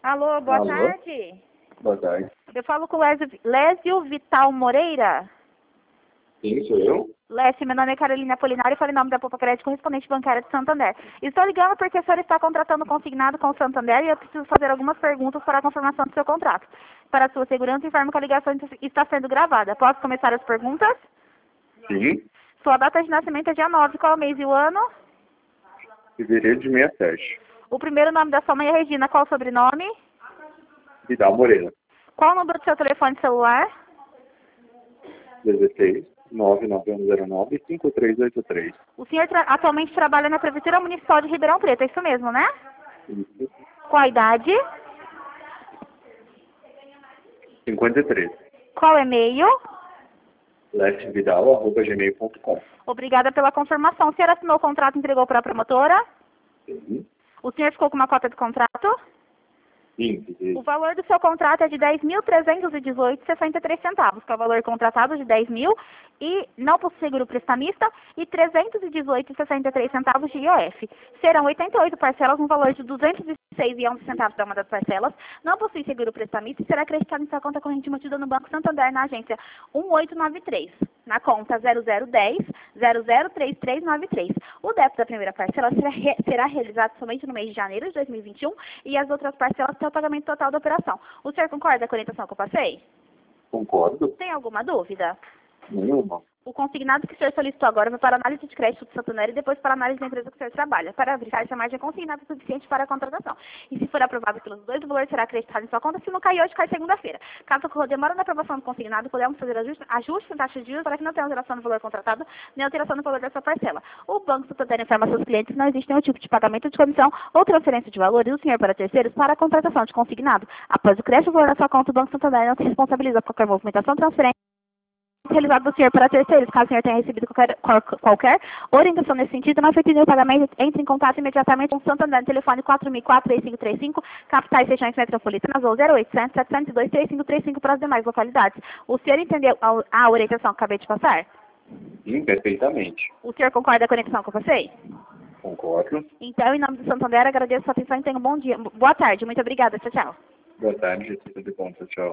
Alô, boa Alô? tarde. Boa tarde. Eu falo com o Lésio Vital Moreira. Sim, sou eu? Lécio, meu nome é Carolina Apolinário e falo em nome da Poupa Crédito, correspondente bancária de Santander. Estou ligando porque a senhora está contratando consignado com o Santander e eu preciso fazer algumas perguntas para a confirmação do seu contrato. Para a sua segurança, informo que a ligação está sendo gravada. Posso começar as perguntas? Sim. Sua data de nascimento é dia 9. Qual o mês e o ano? Fevereiro de 67. O primeiro nome da sua mãe é Regina. Qual o sobrenome? Vidal Moreira. Qual o número do seu telefone celular? 16 99109 5383. O senhor atualmente trabalha na Prefeitura Municipal de Ribeirão Preto, é isso mesmo, né? Isso. Qual a idade? 53. Qual e-mail? lesvidal@gmail.com. Obrigada pela confirmação. O senhor assinou o contrato e entregou para a promotora? Sim. O senhor ficou com uma cópia do contrato? Sim. O valor do seu contrato é de R$ 10.318,63, que é o valor contratado de 10 mil e não possui seguro prestamista e 318,63 centavos de IOF. Serão 88 parcelas no valor de 206,11 centavos da uma das parcelas. Não possui seguro prestamista e será acreditado em sua conta corrente mantida no Banco Santander na agência 1893, na conta 0010-003393. O débito da primeira parcela será realizado somente no mês de janeiro de 2021 e as outras parcelas até o pagamento total da operação. O senhor concorda com a orientação que eu passei? Concordo. Tem alguma dúvida? Nenhuma. O consignado que o senhor solicitou agora vai para a análise de crédito do Santander e depois para a análise da empresa que o senhor trabalha, para verificar se a margem é consignada suficiente para a contratação. E se for aprovado pelos dois, o valor será acreditado em sua conta. Se não cair hoje, cai segunda-feira. Caso ocorra demora na aprovação do consignado, podemos fazer ajustes em taxa de juros para que não tenha alteração no valor contratado, nem alteração no valor da sua parcela. O Banco Santander informa aos seus clientes que não existe nenhum tipo de pagamento de comissão ou transferência de valores do senhor para terceiros para a contratação de consignado. Após o crédito do valor da sua conta, o Banco Santander não se responsabiliza por qualquer movimentação, transferência realizado do senhor para terceiros. Caso o senhor tenha recebido qualquer orientação nesse sentido, não efetue o pagamento, entre em contato imediatamente com o Santander no telefone 4004-3535, capitais e regiões metropolitanas, ou 0800-702-3535 para as demais localidades. O senhor entendeu a orientação que acabei de passar? Sim, perfeitamente. O senhor concorda com a orientação que eu passei? Concordo. Então, em nome do Santander, agradeço a sua atenção e tenha um bom dia. Boa tarde. Muito obrigada. Tchau, tchau. Boa tarde, tudo bom, tchau.